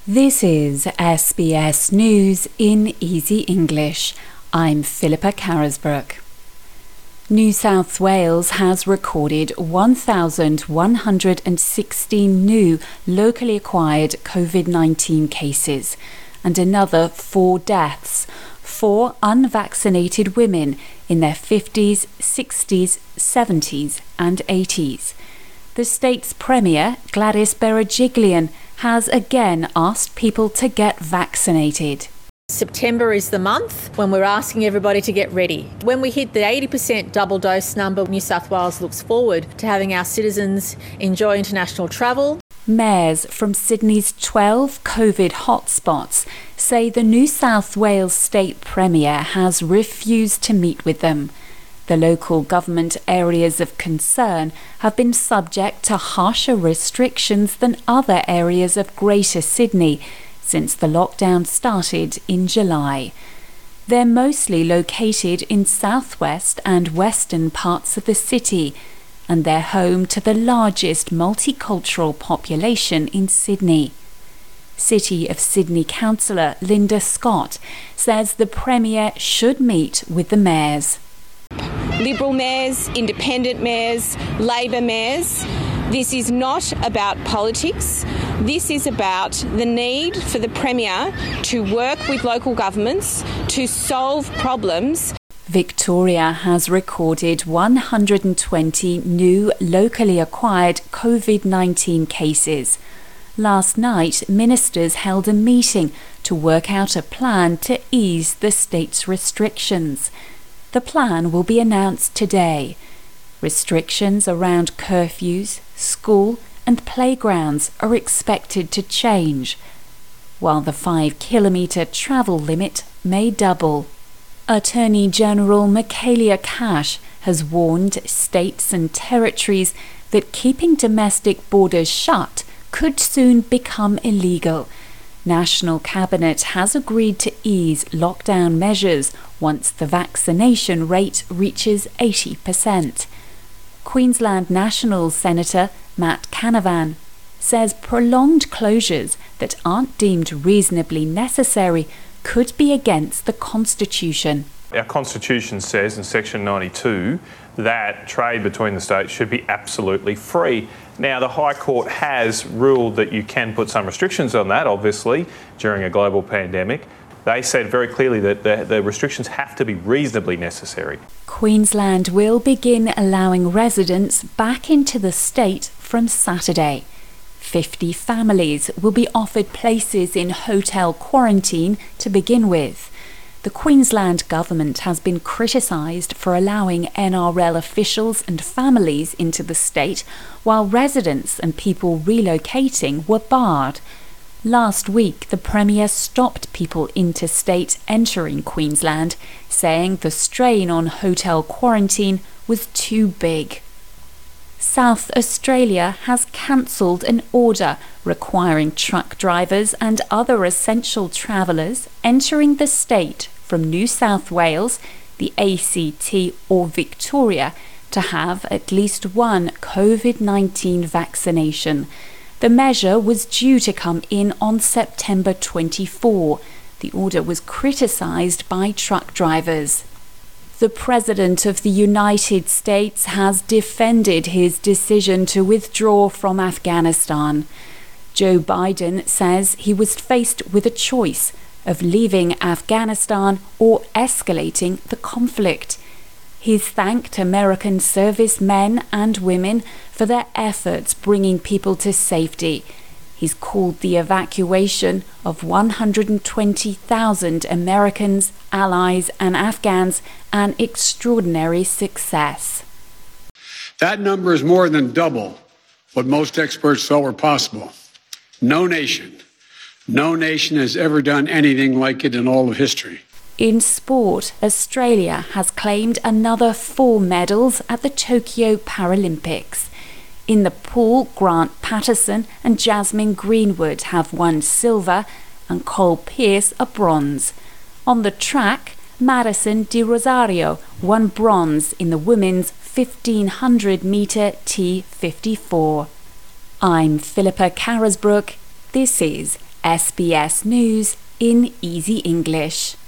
This is SBS News in Easy English. I'm Philippa Carisbrook. New South Wales has recorded 1,116 new locally acquired COVID-19 cases and another 4 deaths, 4 unvaccinated women in their 50s, 60s, 70s and 80s. The state's Premier, Gladys Berejiklian, has again asked people to get vaccinated. September is the month when we're asking everybody to get ready. When we hit the 80% double dose number, New South Wales looks forward to having our citizens enjoy international travel. Mayors from Sydney's 12 COVID hotspots say the New South Wales State Premier has refused to meet with them. The local government areas of concern have been subject to harsher restrictions than other areas of Greater Sydney since the lockdown started in July. They're mostly located in southwest and western parts of the city, and they're home to the largest multicultural population in Sydney. City of Sydney councillor Linda Scott says the Premier should meet with the mayors. Liberal mayors, independent mayors, Labor mayors. This is not about politics. This is about the need for the Premier to work with local governments to solve problems. Victoria has recorded 120 new locally acquired COVID-19 cases. Last night, ministers held a meeting to work out a plan to ease the state's restrictions. The plan will be announced today. Restrictions around curfews, school and playgrounds are expected to change, while the 5-kilometre travel limit may double. Attorney General Michaelia Cash has warned states and territories that keeping domestic borders shut could soon become illegal. National Cabinet has agreed to ease lockdown measures once the vaccination rate reaches 80%. Queensland National Senator Matt Canavan says prolonged closures that aren't deemed reasonably necessary could be against the Constitution. Our Constitution says in Section 92 that trade between the states should be absolutely free. Now, the High Court has ruled that you can put some restrictions on that, obviously, during a global pandemic. They said very clearly that the restrictions have to be reasonably necessary. Queensland will begin allowing residents back into the state from Saturday. 50 families will be offered places in hotel quarantine to begin with. The Queensland government has been criticised for allowing NRL officials and families into the state, while residents and people relocating were barred. Last week, the Premier stopped people interstate entering Queensland, saying the strain on hotel quarantine was too big. South Australia has cancelled an order requiring truck drivers and other essential travellers entering the state from New South Wales, the ACT or Victoria to have at least one COVID-19 vaccination. The measure was due to come in on September 24. The order was criticised by truck drivers. The President of the United States has defended his decision to withdraw from Afghanistan. Joe Biden says he was faced with a choice of leaving Afghanistan or escalating the conflict. He's thanked American servicemen and women for their efforts bringing people to safety. He's called the evacuation of 120,000 Americans, allies and Afghans an extraordinary success. That number is more than double what most experts thought were possible. No nation has ever done anything like it in all of history. In sport, Australia has claimed another 4 medals at the Tokyo Paralympics. In the pool, Grant Patterson and Jasmine Greenwood have won silver and Cole Pearce a bronze. On the track, Madison De Rosario won bronze in the women's 1500-metre T54. I'm Philippa Carisbrook. This is SBS News in easy English.